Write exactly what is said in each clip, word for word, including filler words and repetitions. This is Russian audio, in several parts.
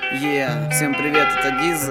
Yeah, всем привет, это Диз.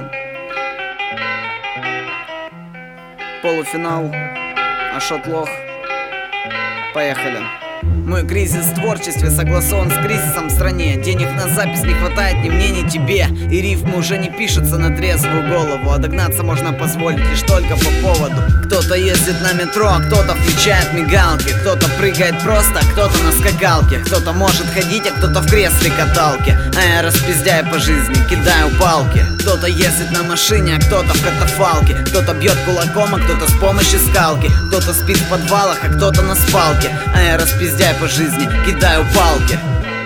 Полуфинал, Ашот Лох. Поехали. Мой кризис в творчестве согласован с кризисом в стране. Денег на запись не хватает ни мне, ни тебе. И рифмы уже не пишутся на трезвую голову, а догнаться можно позволить лишь только по поводу. Кто-то ездит на метро, а кто-то включает мигалки. Кто-то прыгает просто, а кто-то на скакалке. Кто-то может ходить, а кто-то в кресле каталке. А я распиздяю по жизни, кидаю палки. Кто-то ездит на машине, а кто-то в катафалке. Кто-то бьет кулаком, а кто-то с помощью скалки. Кто-то спит в подвалах, а кто-то на спалке. А я распиздяю по жизни, кидаю палки.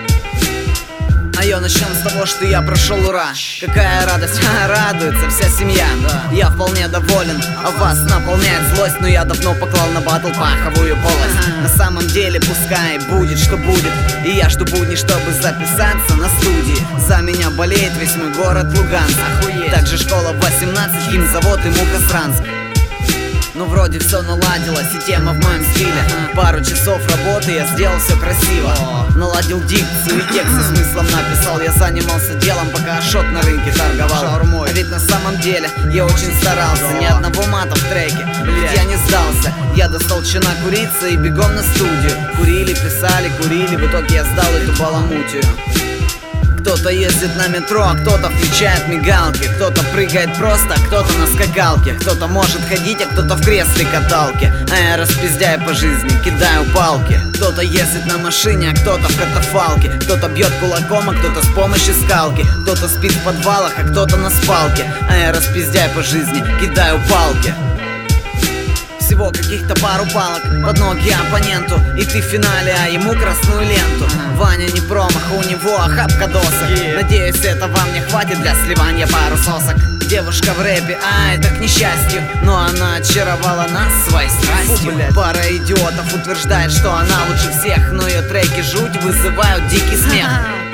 А я начнем с того, что я прошел, ура. Какая радость, ха, радуется вся семья, да. Я вполне доволен, а вас наполняет злость. Но я давно поклал на батл паховую полость. На самом деле пускай будет, что будет. И я жду будни, чтобы записаться на студии. За меня болеет весь мой город Луганск. Охуеть. Также школа восемнадцать, химзавод и Мухосранск. Ну вроде все наладилось и тема в моем стиле. Пару часов работы я сделал все красиво. Наладил дикцию и текст со смыслом написал. Я занимался делом, пока Ашот на рынке торговал. Шаурмой. А ведь на самом деле я очень старался. Ни одного мата в треке, ведь я не сдался. Я достал чина курица и бегом на студию. Курили, писали, курили, в итоге я сдал эту баламутию. Кто-то ездит на метро, а кто-то включает мигалки. Кто-то прыгает просто, а кто-то на скакалке. Кто-то может ходить, а кто-то в кресле каталке. А я распиздяю по жизни, кидаю палки. Кто-то ездит на машине, а кто-то в катафалке. Кто-то бьет кулаком, а кто-то с помощью скалки. Кто-то спит в подвалах, а кто-то на спалке. А я распиздяю по жизни, кидаю палки. Всего каких-то пару палок под ноги оппоненту. И ты в финале, а ему красную ленту. Ваня не промах, у него охапка досок. Надеюсь, это вам не хватит для сливания пару сосок. Девушка в рэпе, а это к несчастью. Но она очаровала нас своей страстью. Фу, пара идиотов утверждает, что она лучше всех. Но ее треки жуть вызывают дикий смех.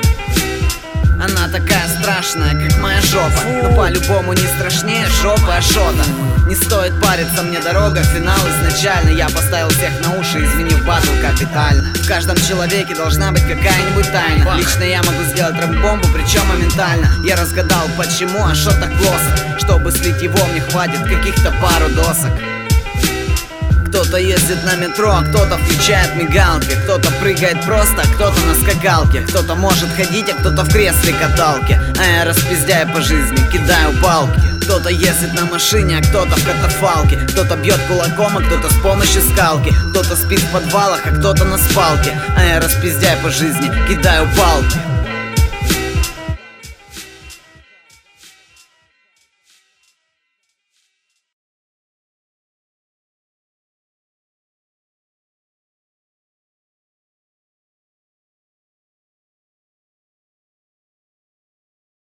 Она такая страшная, как моя жопа. Но по-любому не страшнее жопы Ашота. Не стоит париться, мне дорога, финал изначально. Я поставил всех на уши, извинив батл капитально. В каждом человеке должна быть какая-нибудь тайна. Лично я могу сделать рэп-бомбу, причем моментально. Я разгадал, почему Ашот так плоско. Чтобы слить его, мне хватит каких-то пару досок. Кто-то ездит на метро, а кто-то включает мигалки. Кто-то прыгает просто, а кто-то на скакалке. Кто-то может ходить, а кто-то в кресле каталке. А я распиздяю по жизни, кидаю палки. Кто-то ездит на машине, а кто-то в катафалке. Кто-то бьет кулаком, а кто-то с помощью скалки. Кто-то спит в подвалах, а кто-то на спалке. А я распиздяю по жизни, кидаю палки.